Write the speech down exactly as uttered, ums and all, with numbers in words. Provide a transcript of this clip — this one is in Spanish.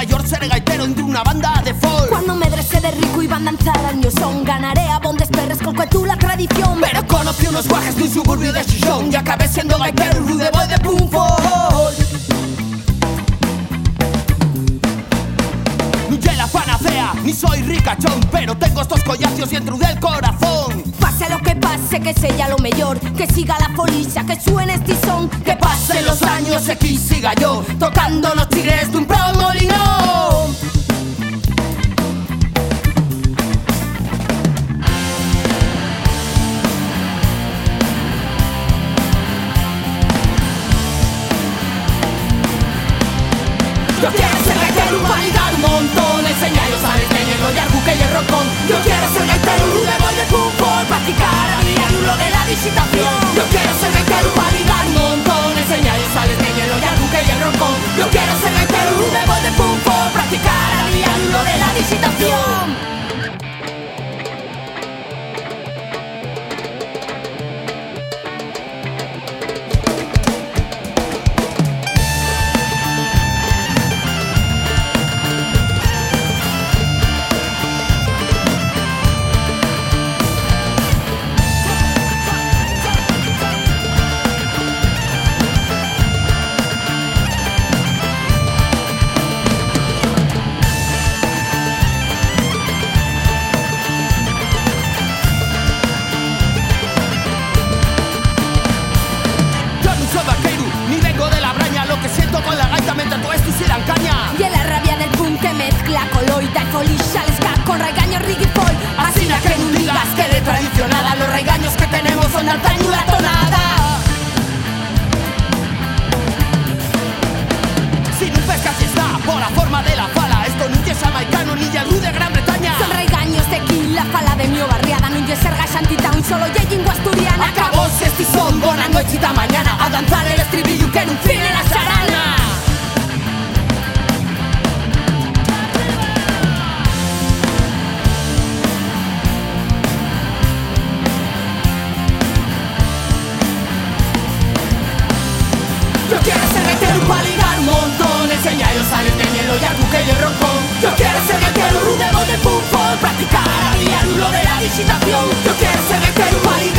York seré gaitero entre una banda de folk. Cuando me drese de rico y van a danzar al New Son, ganaré a bondes perres con tú la tradición. Pero conocí unos guajes de un suburbio de Xixón y acabé siendo gaitero, rude boy de punk folk. No soy la panacea, ni soy ricachón, pero tengo estos collacios y entro del corazón. Pase lo que pase, que sea lo mejor, que siga la polilla, que suene este son. Que pasen los años y aquí siga yo, tocando los tigres de un promolino. Yo quiero ser gaitero, validar un montón, enseñaros a desdeñarlo y algo que hierro con. Yo quiero ser gaitero, rude boy de punk folk, practicar a diario lo de la digitación. Yo quiero ser gaitero, validar un montón, enseñaros a desdeñarlo y algo que hierro con. Yo quiero ser gaitero, rude boy de punk folk, practicar a diario lo de la digitación. Con la gaita me tatué esto y se dan caña. Y en la rabia del punk que mezcla coloita y folisha el ska con raigaños reggae folk. Así la que no digas que de tradicionada los raigaños que tenemos son de antaño la tonada. Si no pescas y está por la forma de la fala, esto no es jamaicano ni el de Gran Bretaña. Son raigaños de aquí, la fala de mi barriada, no es serga shantytown, solo ya lingua asturiana. Acabó si este son, buena noche y mañana, a danzar el estribillo que en un fin en la sarana. Yo quiero ser gaitero, validar un montón, enseñaros a desdeñarlo y algo que hierro con. Yo quiero ser gaitero, rude boy de punk folk, practicar a diario lo de la digitación. Yo quiero ser gaitero, validar